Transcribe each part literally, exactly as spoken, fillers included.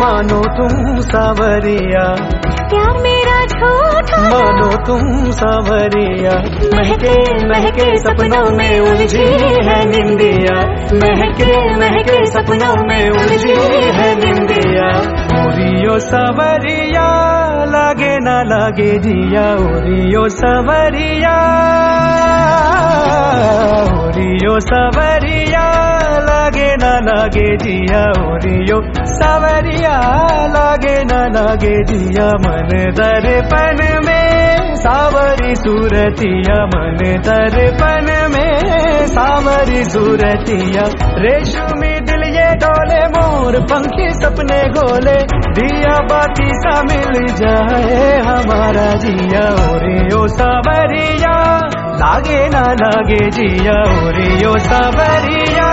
मानो तुम सावरिया, प्यार मेरा झूठा मानो तुम सावरिया। महके महके सपनों में उलझी है निंदिया, महके महके सपनों में उलझी है निंदिया। ओरियो सावरिया लागे ना लागे जिया, ओरियो सावरिया, ओरियो सावरिया लागे ना लागे जिया, ओरियो सावरिया लागे ना लागे जिया। मन दर्पण में सावरी सूरतिया, मन दर्पण में सावरी सूरतिया। रेशमी दिल ये डोले, मोर पंखी सपने गोले, दिया बाती सा मिल जाए हमारा जिया। ओरियो सावरिया लागे ना लागे जिया, ओरियो सावरिया।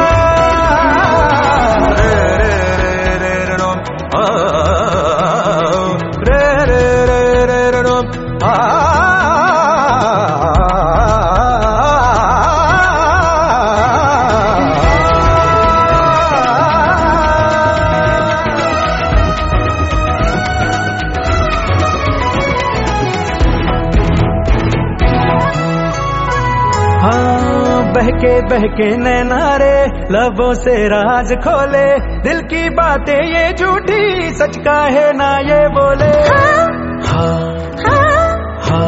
बहके बहके नैनारे लबों से राज खोले, दिल की बातें ये झूठी सच का है ना ये बोले। हाँ हाँ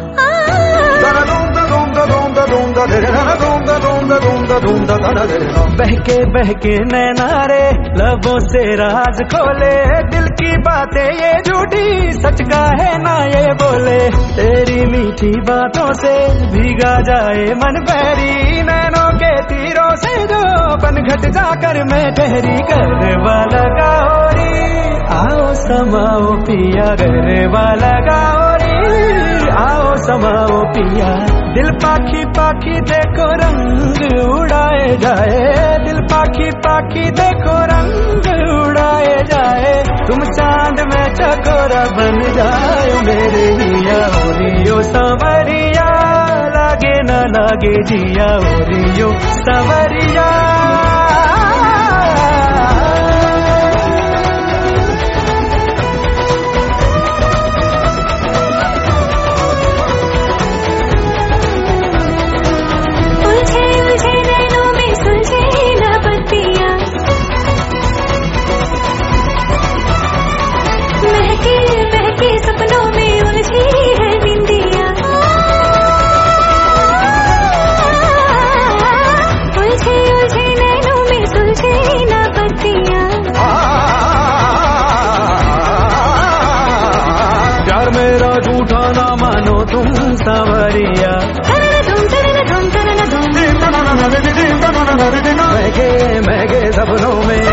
बहके बहके नैनारे लबों से राज खोले, दिल की बातें ये झूठी सच का है ना ये बोले। तेरी मीठी बातों से भीगा जाए मन बहरी, नैनों के तीरों से जो पनघट जाकर मैं ठहरी। घर वाला गौरी आओ समाओ पिया, घर वाला गौरी आओ समाओ पिया। दिल पाखी पाखी देखो रंग उड़ाए जाए, दिल पाखी पाखी देखो रंग उड़ाए जाए। तुम चांद में चकोरा बन जाए मेरे हिया, ओरियो सावरिया लागे ना लागे जिया, ओरियो सावरिया। सपनों में उलझी है निंदिया, उलझे उलझे नैनों में सुलझे ना बत्तियां। प्यार मेरा झूठा ना मानो तुम सावरिया, महके महके सपनों में